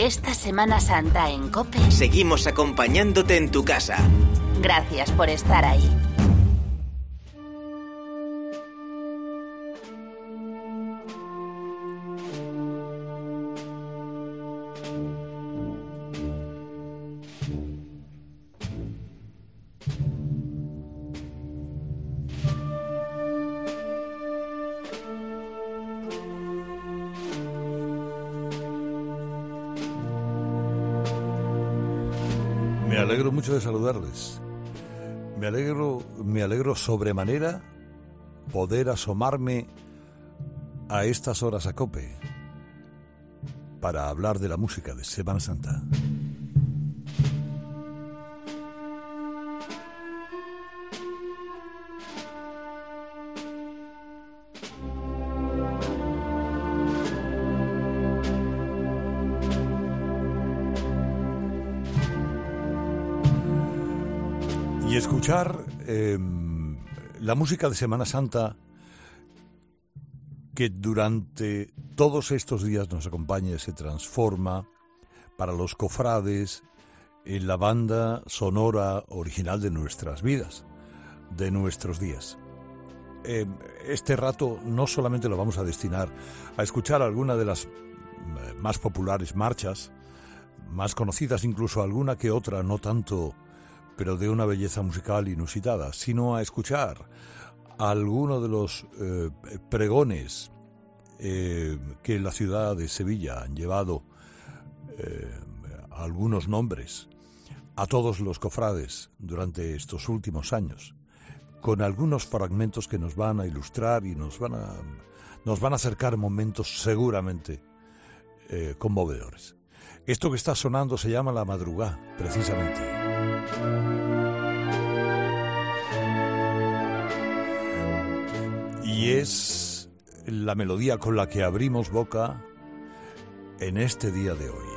Esta Semana Santa en COPE seguimos acompañándote en tu casa. Gracias por estar ahí. Me alegro mucho de saludarles. Me alegro sobremanera poder asomarme a estas horas a COPE para hablar de la música de Semana Santa. Y escuchar la música de Semana Santa que durante todos estos días nos acompaña y se transforma para los cofrades en la banda sonora original de nuestras vidas, de nuestros días. Este rato no solamente lo vamos a destinar a escuchar alguna de las más populares marchas, más conocidas, incluso alguna que otra, no tanto, pero de una belleza musical inusitada, sino a escuchar alguno de los pregones que en la ciudad de Sevilla han llevado algunos nombres a todos los cofrades durante estos últimos años, con algunos fragmentos que nos van a ilustrar y nos van a acercar momentos seguramente conmovedores. Esto que está sonando se llama La Madrugá, precisamente. Y es la melodía con la que abrimos boca en este día de hoy.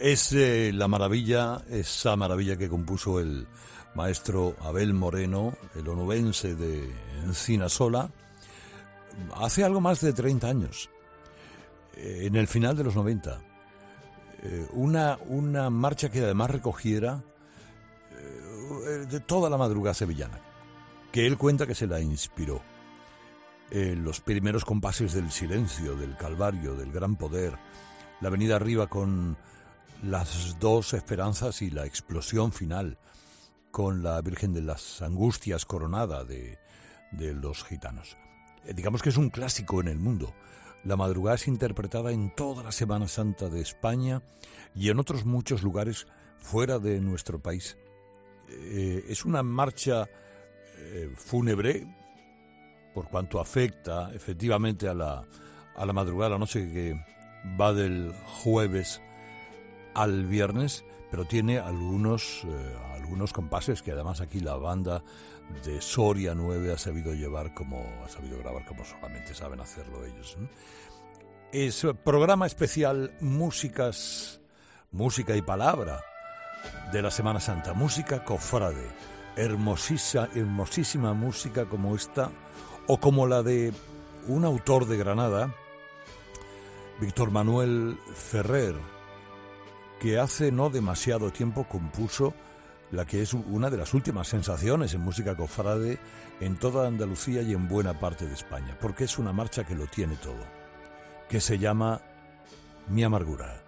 Es la maravilla, esa maravilla que compuso el maestro Abel Moreno, el onubense de Encinasola, hace algo más de 30 años, en el final de los 90. Una marcha que además recogiera de toda la madrugada sevillana, que él cuenta que se la inspiró. Los primeros compases del silencio, del Calvario, del Gran Poder, la venida arriba con las dos esperanzas y la explosión final, con la Virgen de las Angustias coronada de los gitanos. Digamos que es un clásico en el mundo. La madrugada es interpretada en toda la Semana Santa de España y en otros muchos lugares fuera de nuestro país. Es una marcha fúnebre, por cuanto afecta efectivamente a la madrugada, la noche que va del jueves al viernes, pero tiene algunos compases que además aquí la banda de Soria 9 ha sabido grabar como solamente saben hacerlo ellos, ¿no? Es programa especial música y palabra de la Semana Santa, música cofrade, hermosísima música como esta, o como la de un autor de Granada, Víctor Manuel Ferrer, que hace no demasiado tiempo compuso la que es una de las últimas sensaciones en música cofrade en toda Andalucía y en buena parte de España, porque es una marcha que lo tiene todo, que se llama Mi Amargura.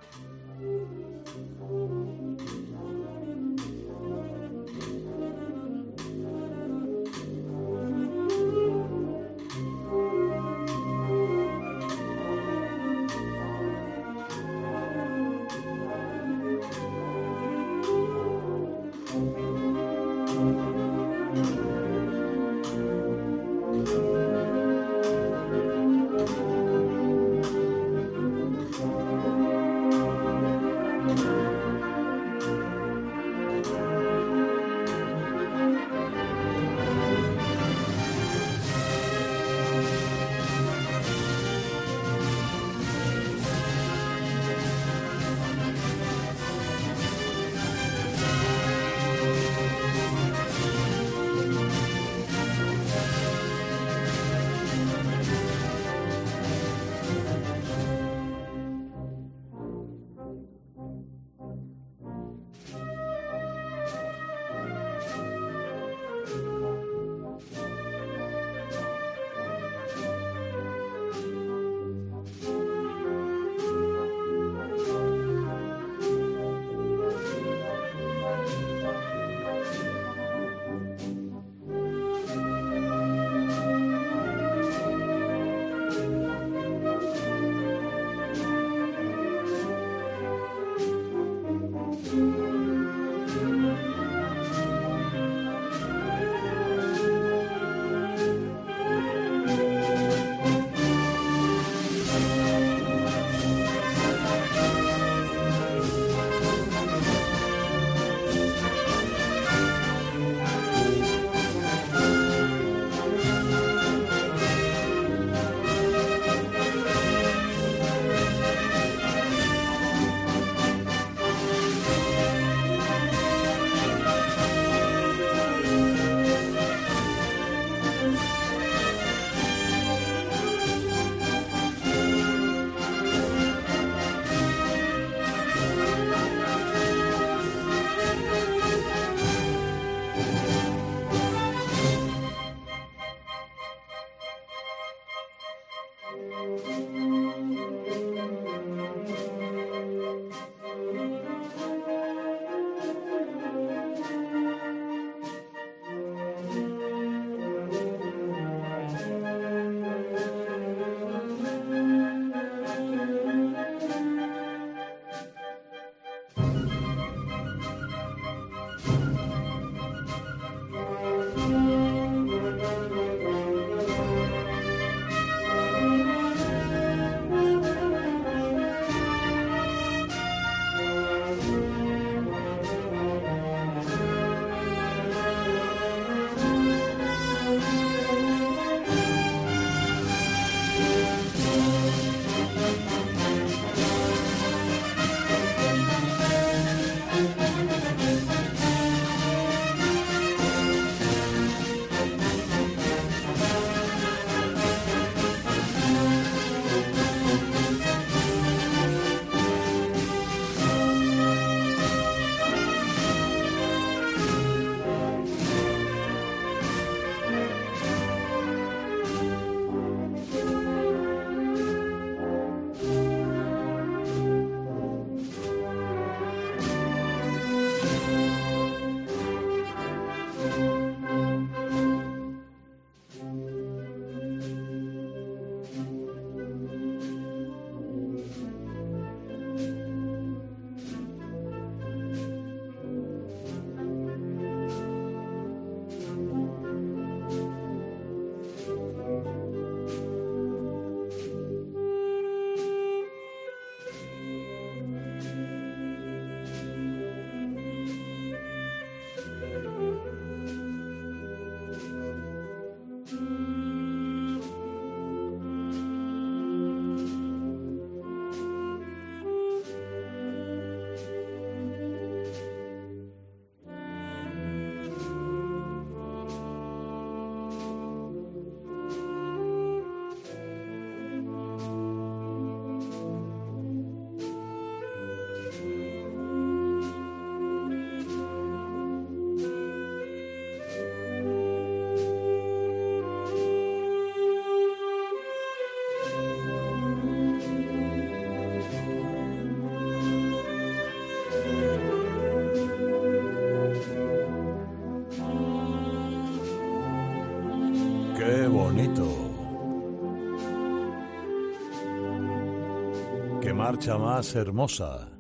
¡Qué marcha más hermosa!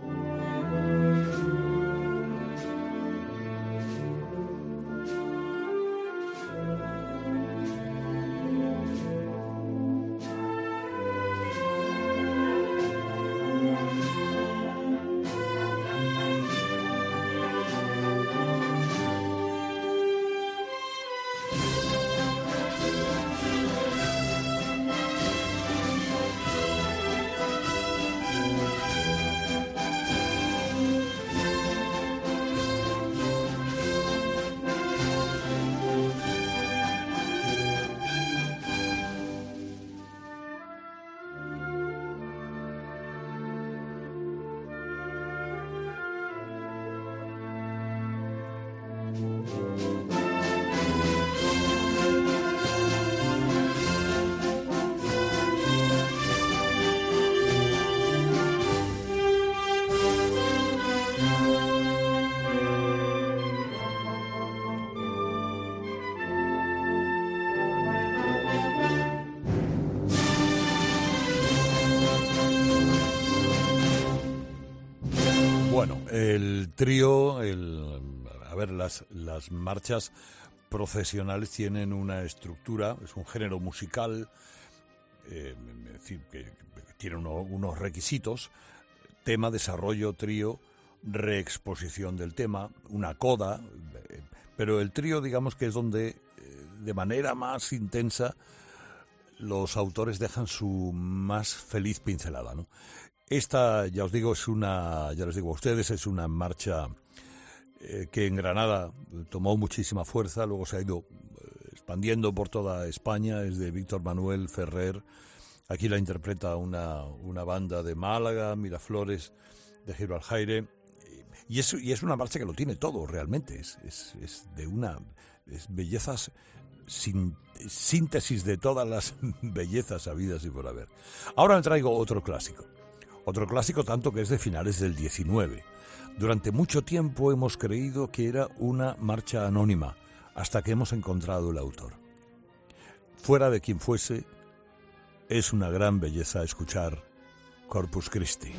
Bueno, el trío, las marchas procesionales tienen una estructura, es un género musical, es decir, que tiene unos requisitos: tema, desarrollo, trío, reexposición del tema, una coda, pero el trío, digamos que es donde de manera más intensa los autores dejan su más feliz pincelada, ¿no? Esta, ya os digo, ya les digo a ustedes, es una marcha que en Granada tomó muchísima fuerza, luego se ha ido expandiendo por toda España. Es de Víctor Manuel Ferrer. Aquí la interpreta una banda de Málaga, Miraflores, de Gibraltar. Y es una marcha que lo tiene todo realmente. Es bellezas, síntesis de todas las bellezas habidas y por haber. Ahora le traigo otro clásico tanto que es de finales del 19. Durante mucho tiempo hemos creído que era una marcha anónima, hasta que hemos encontrado el autor. Fuera de quien fuese, es una gran belleza escuchar Corpus Christi.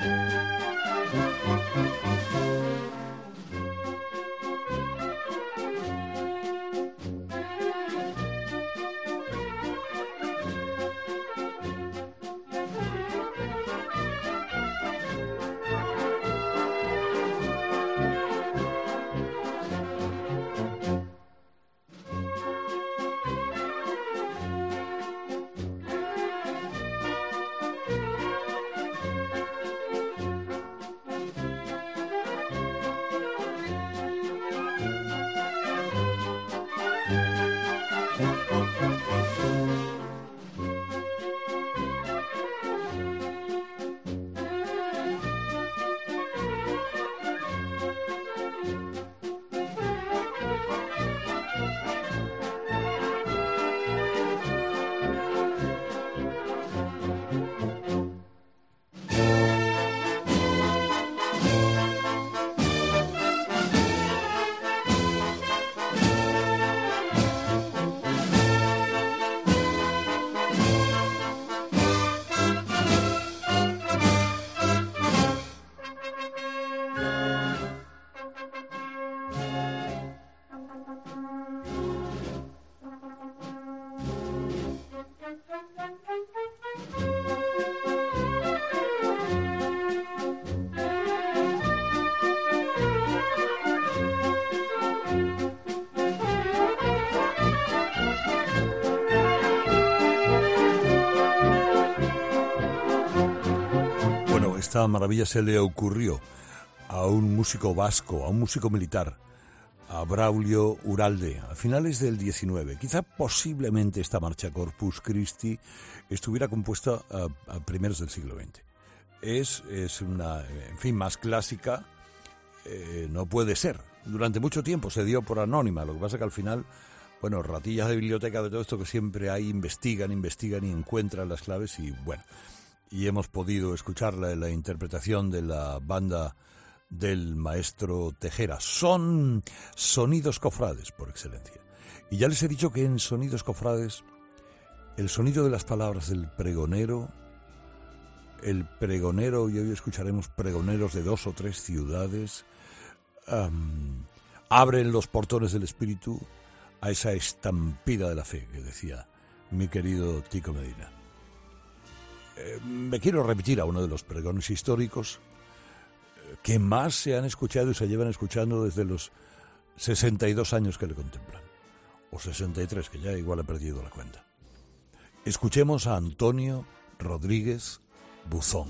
Esta maravilla se le ocurrió a un músico vasco, a un músico militar, a Braulio Uralde, a finales del 19. Quizá posiblemente esta marcha Corpus Christi estuviera compuesta a primeros del siglo XX. Es una, en fin, más clásica, no puede ser. Durante mucho tiempo se dio por anónima, lo que pasa que al final, bueno, ratillas de biblioteca, de todo esto que siempre hay, investigan y encuentran las claves y bueno, y hemos podido escucharla en la interpretación de la banda del maestro Tejera. Son sonidos cofrades por excelencia. Y ya les he dicho que en sonidos cofrades el sonido de las palabras del pregonero, el pregonero, y hoy escucharemos pregoneros de 2 o 3 ciudades, abren los portones del espíritu a esa estampida de la fe que decía mi querido Tico Medina. Me quiero remitir a uno de los pregones históricos que más se han escuchado y se llevan escuchando desde los 62 años que le contemplan, o 63, que ya igual he perdido la cuenta. Escuchemos a Antonio Rodríguez Buzón.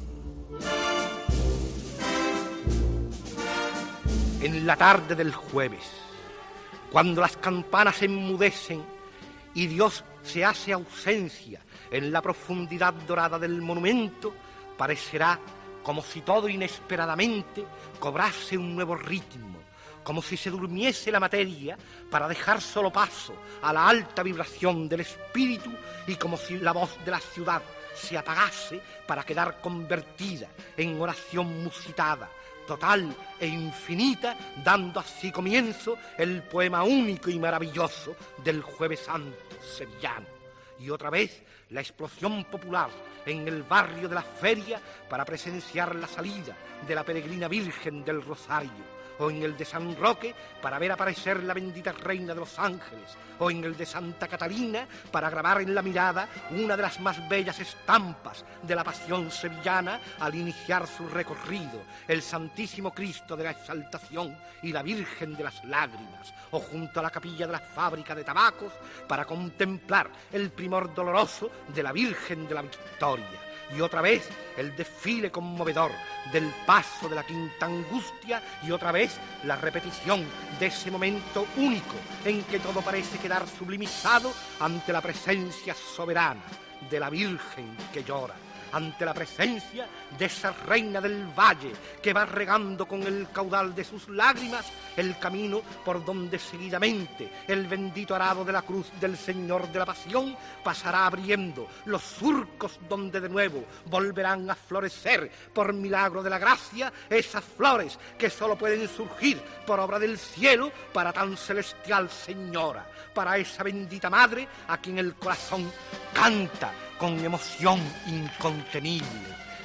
En la tarde del jueves, cuando las campanas enmudecen y Dios se hace ausencia en la profundidad dorada del monumento, parecerá como si todo inesperadamente cobrase un nuevo ritmo, como si se durmiese la materia para dejar solo paso a la alta vibración del espíritu y como si la voz de la ciudad se apagase para quedar convertida en oración musitada, total e infinita, dando así comienzo el poema único y maravilloso del Jueves Santo sevillano. Y otra vez la explosión popular en el barrio de la Feria para presenciar la salida de la peregrina Virgen del Rosario, o en el de San Roque para ver aparecer la bendita Reina de los Ángeles, o en el de Santa Catalina para grabar en la mirada una de las más bellas estampas de la pasión sevillana al iniciar su recorrido, el Santísimo Cristo de la Exaltación y la Virgen de las Lágrimas, o junto a la capilla de la fábrica de tabacos para contemplar el primor doloroso de la Virgen de la Victoria. Y otra vez el desfile conmovedor del paso de la Quinta Angustia, y otra vez la repetición de ese momento único en que todo parece quedar sublimizado ante la presencia soberana de la Virgen que llora, ante la presencia de esa reina del valle que va regando con el caudal de sus lágrimas el camino por donde seguidamente el bendito arado de la cruz del Señor de la Pasión pasará abriendo los surcos donde de nuevo volverán a florecer por milagro de la gracia esas flores que solo pueden surgir por obra del cielo para tan celestial Señora, para esa bendita Madre a quien el corazón canta con emoción incontenible.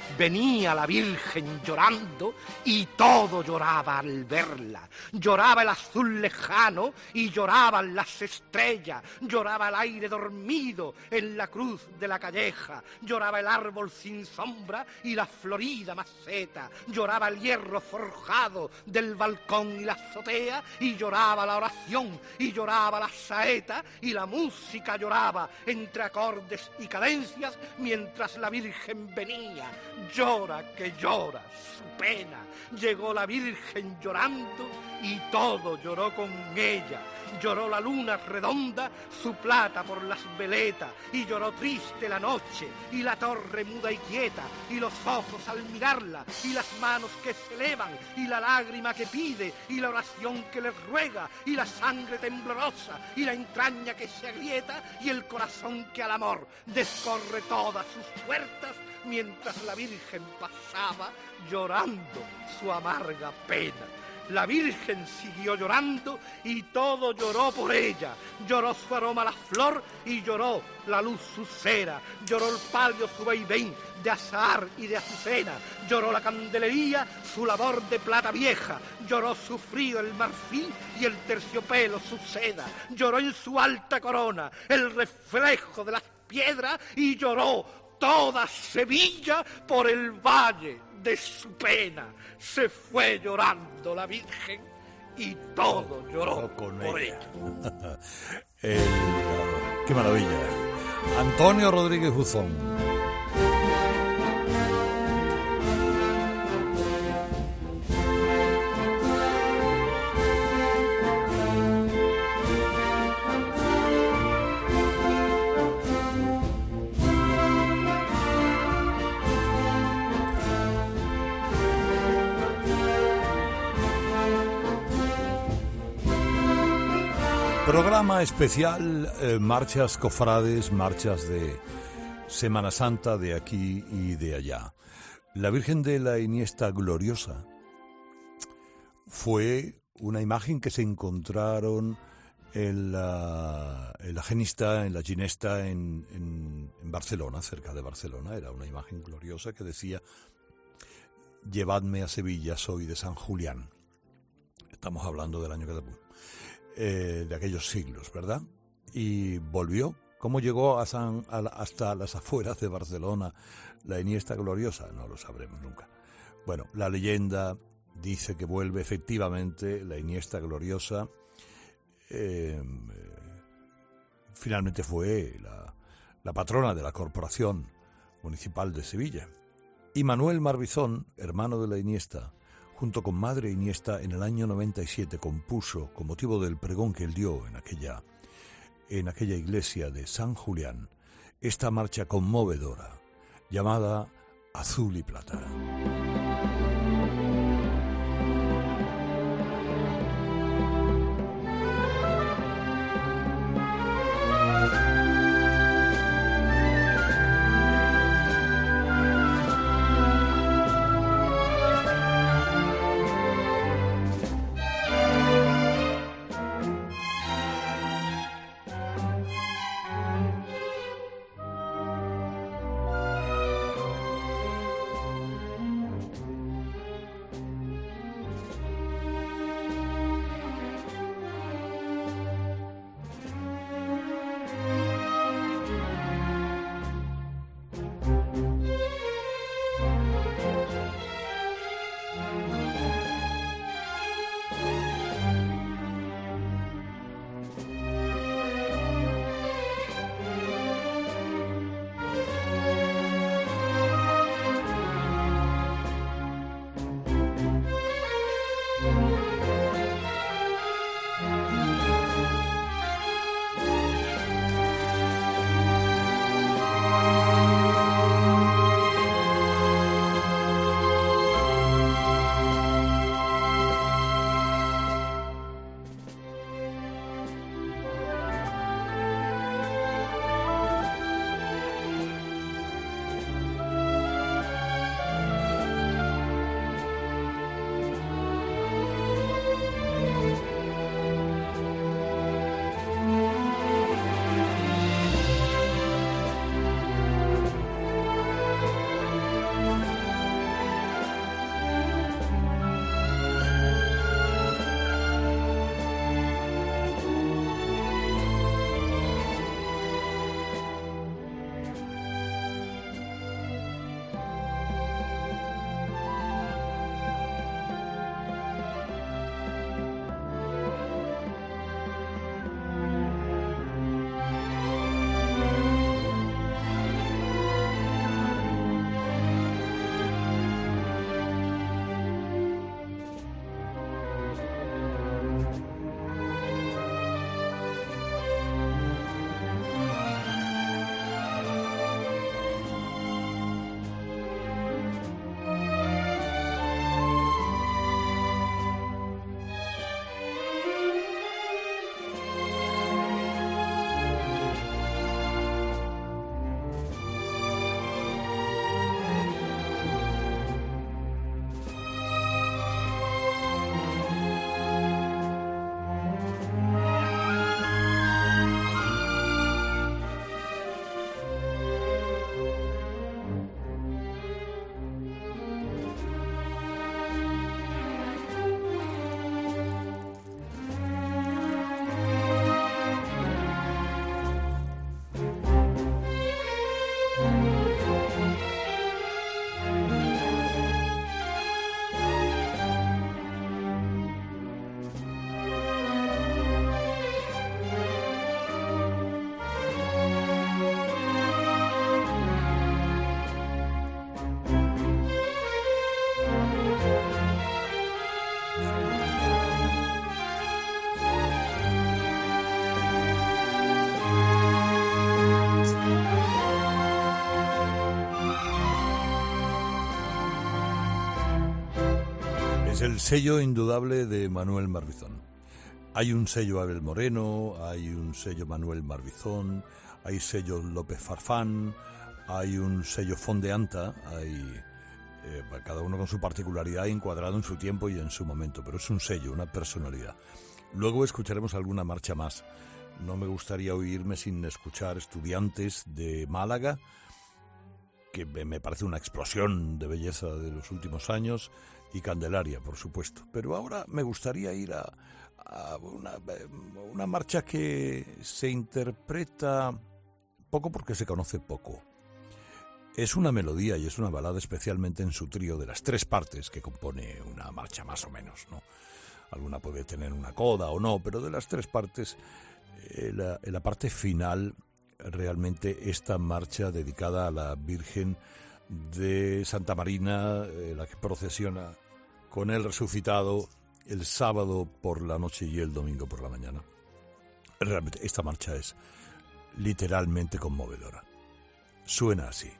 Venía la Virgen llorando y todo lloraba al verla. Lloraba el azul lejano y lloraban las estrellas. Lloraba el aire dormido en la cruz de la calleja. Lloraba el árbol sin sombra y la florida maceta. Lloraba el hierro forjado del balcón y la azotea. Y lloraba la oración y lloraba la saeta. Y la música lloraba entre acordes y cadencias mientras la Virgen venía. Llora que llora su pena. Llegó la Virgen llorando y todo lloró con ella. Lloró la luna redonda, su plata por las veletas, y lloró triste la noche, y la torre muda y quieta, y los ojos al mirarla, y las manos que se elevan, y la lágrima que pide, y la oración que le ruega, y la sangre temblorosa, y la entraña que se agrieta, y el corazón que al amor descorre todas sus puertas, mientras la Virgen pasaba llorando su amarga pena. La Virgen siguió llorando y todo lloró por ella. Lloró su aroma la flor y lloró la luz su cera. Lloró el palio su vaivén de azahar y de azucena. Lloró la candelería su labor de plata vieja. Lloró su frío el marfil y el terciopelo su seda. Lloró en su alta corona el reflejo de las piedras y lloró toda Sevilla por el valle de su pena. Se fue llorando la Virgen y todo lloró con por ella. ella. Qué maravilla. Antonio Rodríguez Buzón. Programa especial, marchas cofrades, marchas de Semana Santa de aquí y de allá. La Virgen de la Iniesta Gloriosa fue una imagen que se encontraron en la Ginesta en Barcelona, cerca de Barcelona. Era una imagen gloriosa que decía: llevadme a Sevilla, soy de San Julián. Estamos hablando del año que después. De aquellos siglos, ¿verdad? Y volvió. ¿Cómo llegó hasta las afueras de Barcelona la Iniesta Gloriosa? No lo sabremos nunca. Bueno, la leyenda dice que vuelve efectivamente la Iniesta Gloriosa. Finalmente fue la patrona de la Corporación Municipal de Sevilla. Y Manuel Marbizón, hermano de la Iniesta, junto con Madre Iniesta, en el año 97 compuso, con motivo del pregón que él dio en aquella iglesia de San Julián, esta marcha conmovedora, llamada Azul y Plata. Es el sello indudable de Manuel Marbizón. Hay un sello Abel Moreno, hay un sello Manuel Marbizón, hay sello López Farfán, hay un sello Fondeanta, hay cada uno con su particularidad encuadrado en su tiempo y en su momento, pero es un sello, una personalidad. Luego escucharemos alguna marcha más. No me gustaría oírme sin escuchar Estudiantes de Málaga, que me parece una explosión de belleza de los últimos años, y Candelaria, por supuesto. Pero ahora me gustaría ir a una marcha que se interpreta poco porque se conoce poco. Es una melodía y es una balada, especialmente en su trío de las 3 partes que compone una marcha, más o menos, ¿no? Alguna puede tener una coda o no, pero de las 3 partes, en la parte final, realmente esta marcha dedicada a la Virgen de Santa Marina, la que procesiona con el resucitado el sábado por la noche y el domingo por la mañana. Realmente esta marcha es literalmente conmovedora. Suena así.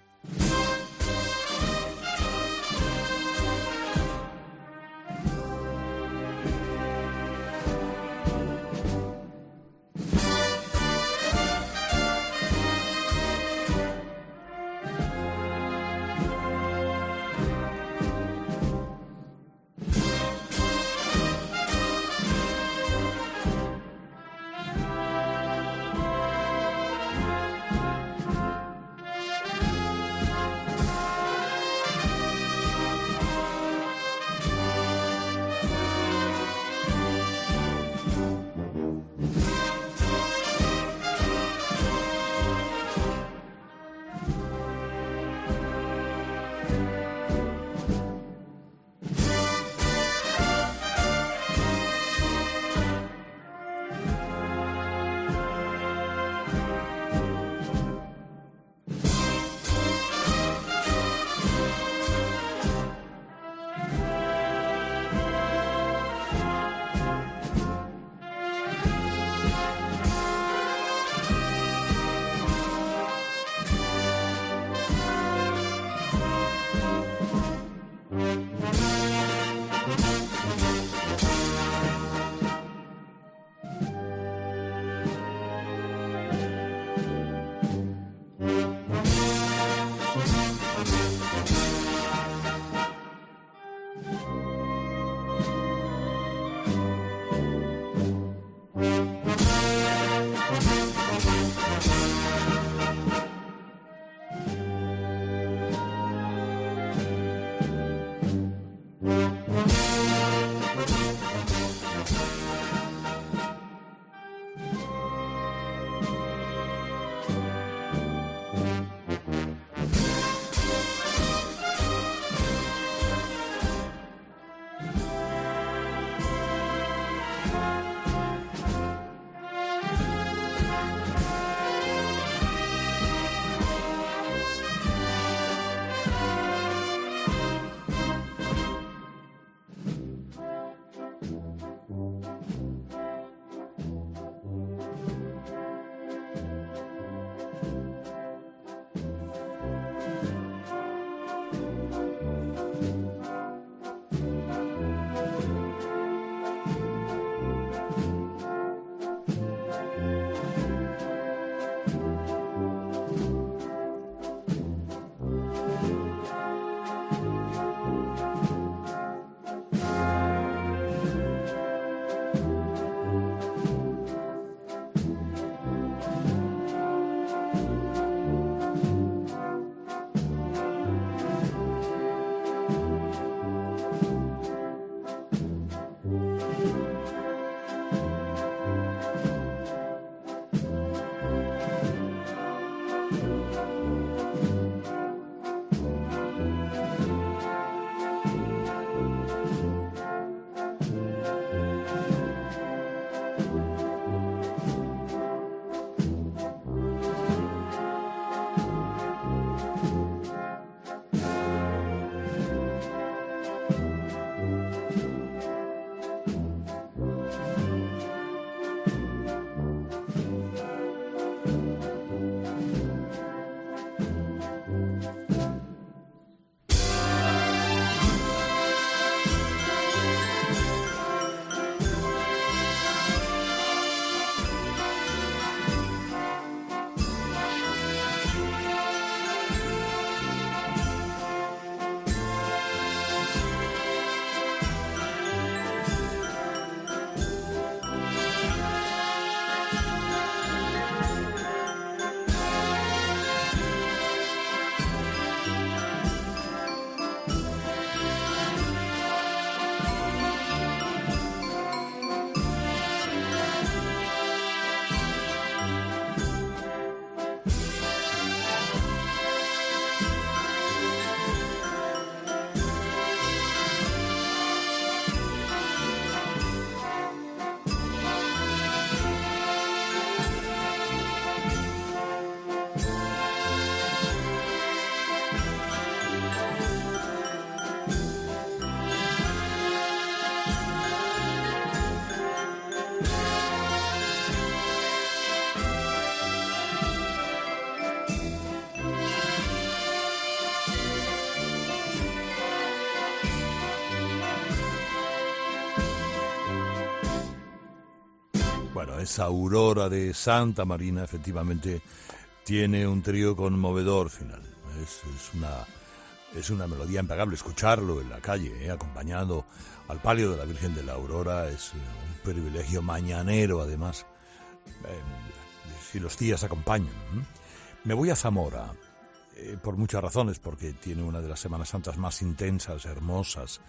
Bueno, esa Aurora de Santa Marina efectivamente tiene un trío conmovedor final. Es una melodía impagable. Escucharlo en la calle, acompañado al palio de la Virgen de la Aurora, es un privilegio mañanero, además, si los días acompañan. Me voy a Zamora, por muchas razones, porque tiene una de las Semanas Santas más intensas, hermosas,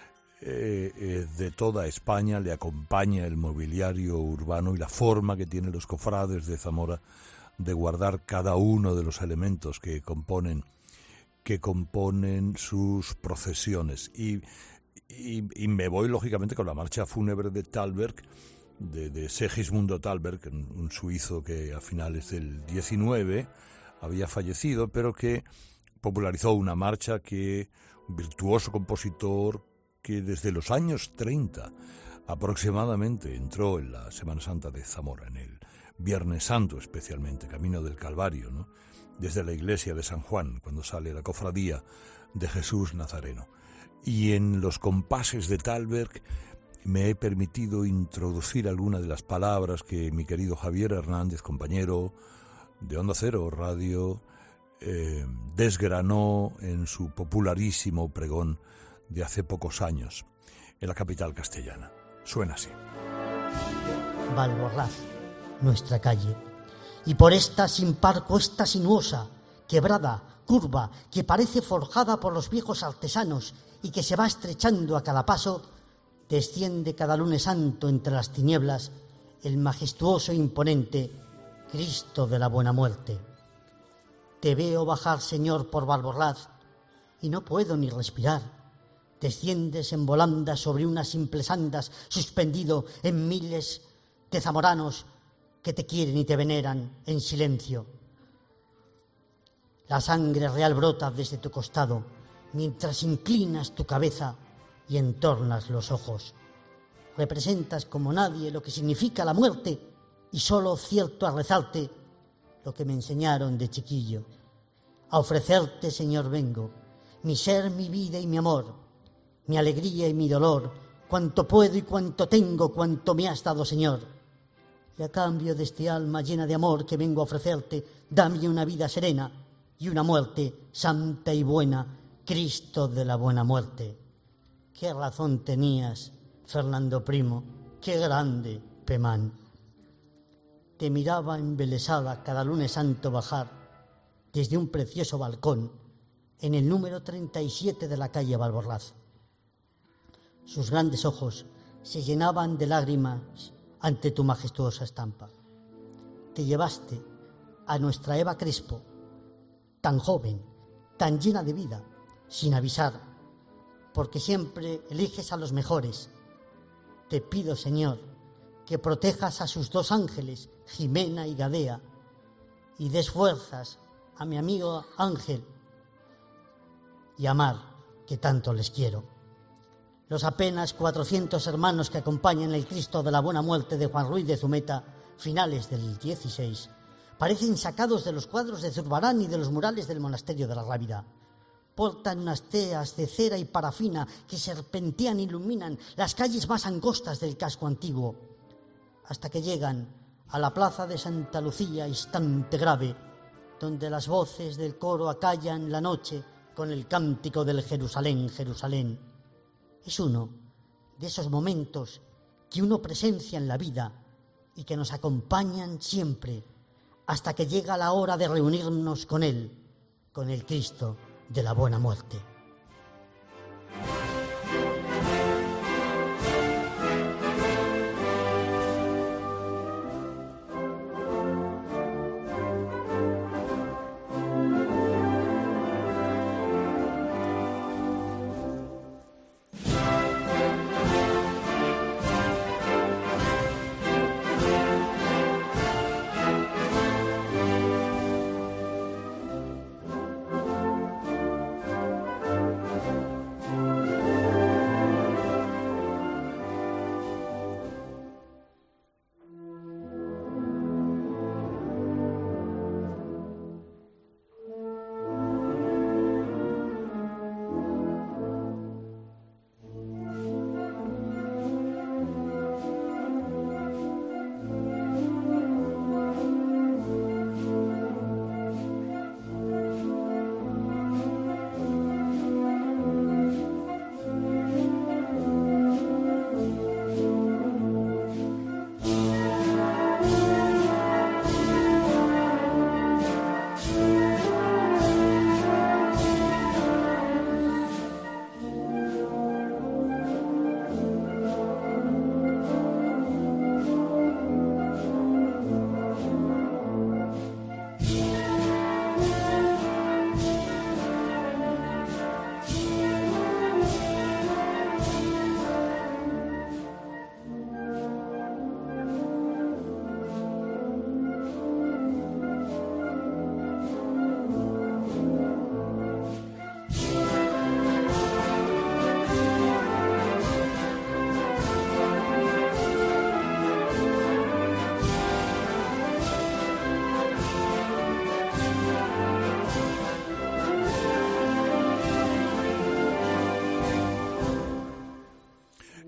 de toda España. Le acompaña el mobiliario urbano y la forma que tienen los cofrades de Zamora de guardar cada uno de los elementos que componen sus procesiones. Y me voy, lógicamente, con la marcha fúnebre de Thalberg, de Segismundo Thalberg, un suizo que a finales del 19 había fallecido, pero que popularizó una marcha un virtuoso compositor que desde los años 30 aproximadamente entró en la Semana Santa de Zamora, en el Viernes Santo especialmente, Camino del Calvario, ¿no? Desde la iglesia de San Juan, cuando sale la cofradía de Jesús Nazareno. Y en los compases de Thalberg me he permitido introducir algunas de las palabras que mi querido Javier Hernández, compañero de Onda Cero Radio, desgranó en su popularísimo pregón de hace pocos años en la capital castellana. Suena así. Valborraz, nuestra calle, y por esta sin par cuesta sinuosa, quebrada, curva, que parece forjada por los viejos artesanos y que se va estrechando a cada paso, desciende cada lunes santo entre las tinieblas el majestuoso e imponente Cristo de la Buena Muerte. Te veo bajar, Señor, por Valborraz, y no puedo ni respirar. Desciendes en volandas sobre unas simples andas, suspendido en miles de zamoranos que te quieren y te veneran en silencio. La sangre real brota desde tu costado, mientras inclinas tu cabeza y entornas los ojos. Representas como nadie lo que significa la muerte, y solo cierto a rezarte lo que me enseñaron de chiquillo. A ofrecerte, Señor, vengo, mi ser, mi vida y mi amor, mi alegría y mi dolor, cuanto puedo y cuanto tengo, cuanto me has dado, Señor. Y a cambio de este alma llena de amor que vengo a ofrecerte, dame una vida serena y una muerte santa y buena, Cristo de la Buena Muerte. Qué razón tenías, Fernando Primo, qué grande Pemán. Te miraba embelesada cada lunes santo bajar desde un precioso balcón en el número 37 de la calle Valborraz. Sus grandes ojos se llenaban de lágrimas ante tu majestuosa estampa. Te llevaste a nuestra Eva Crespo, tan joven, tan llena de vida, sin avisar, porque siempre eliges a los mejores. Te pido, Señor, que protejas a sus dos ángeles, Jimena y Gadea, y des fuerzas a mi amigo Ángel y a Mar, que tanto les quiero. Los apenas 400 hermanos que acompañan el Cristo de la Buena Muerte de Juan Ruiz de Zumeta, finales del 16, parecen sacados de los cuadros de Zurbarán y de los murales del monasterio de la Rábida. Portan unas teas de cera y parafina que serpentean e iluminan las calles más angostas del casco antiguo, hasta que llegan a la plaza de Santa Lucía, instante grave, donde las voces del coro acallan la noche con el cántico del Jerusalén, Jerusalén. Es uno de esos momentos que uno presencia en la vida y que nos acompañan siempre hasta que llega la hora de reunirnos con Él, con el Cristo de la Buena Muerte.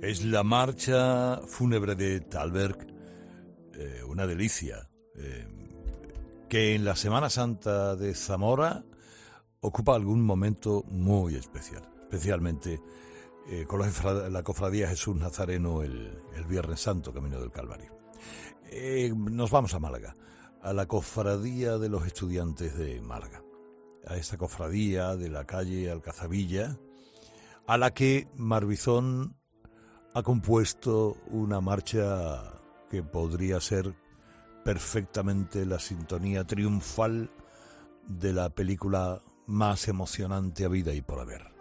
Es la marcha fúnebre de Thalberg, una delicia, que en la Semana Santa de Zamora ocupa algún momento muy especial, especialmente con la cofradía Jesús Nazareno el Viernes Santo, Camino del Calvario. Nos vamos a Málaga, a la cofradía de los estudiantes de Málaga, a esta cofradía de la calle Alcazabilla, a la que Marbizón ha compuesto una marcha que podría ser perfectamente la sintonía triunfal de la película más emocionante habida y por haber.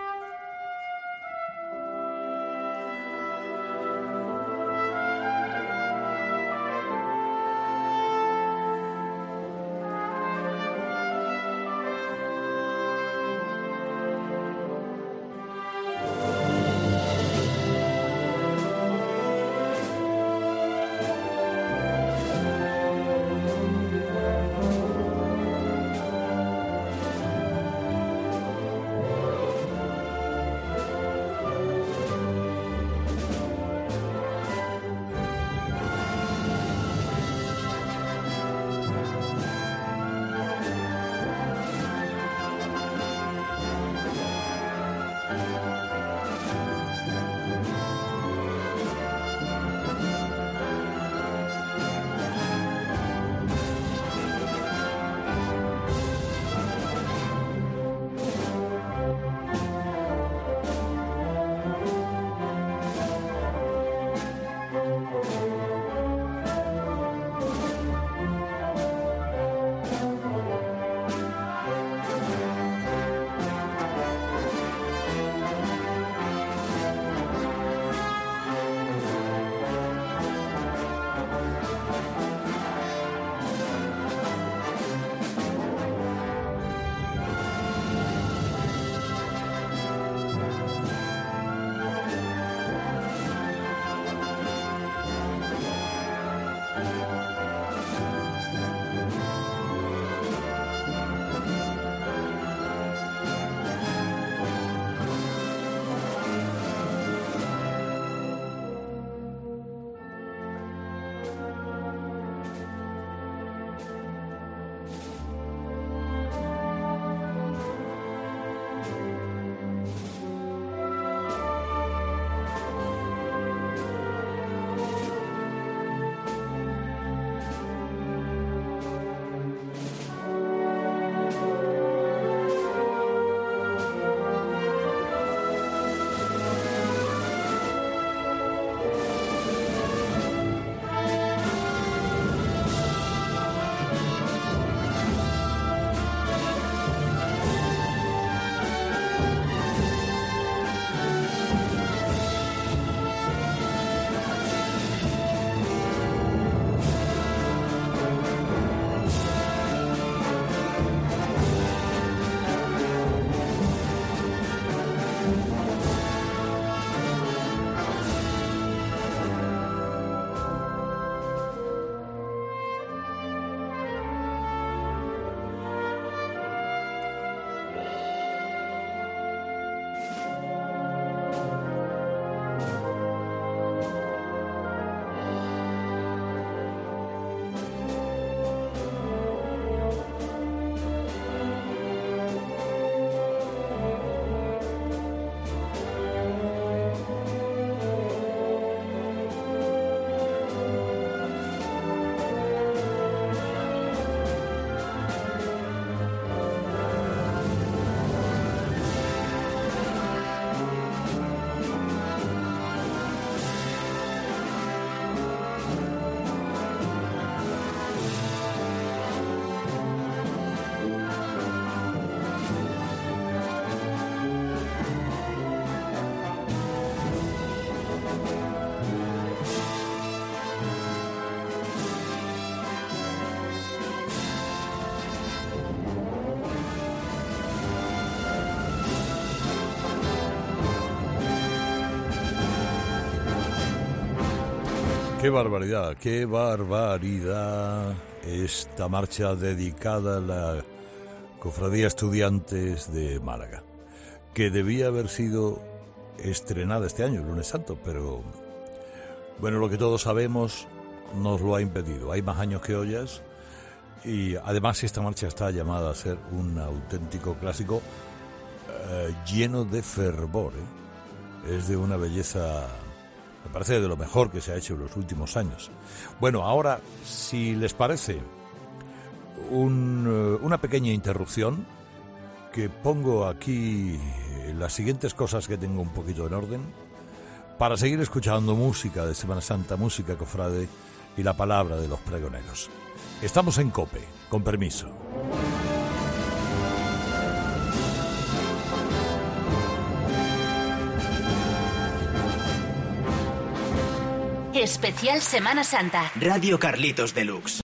¡Qué barbaridad, qué barbaridad! Esta marcha dedicada a la Cofradía Estudiantes de Málaga, que debía haber sido estrenada este año, el lunes santo, pero bueno, lo que todos sabemos nos lo ha impedido. Hay más años que ollas y además esta marcha está llamada a ser un auténtico clásico lleno de fervor, ¿eh? Es de una belleza, me parece de lo mejor que se ha hecho en los últimos años. Bueno, ahora, si les parece, una pequeña interrupción, que pongo aquí las siguientes cosas que tengo un poquito en orden, para seguir escuchando música de Semana Santa, música cofrade y la palabra de los pregoneros. Estamos en COPE, con permiso. Especial Semana Santa. Radio Carlitos Deluxe.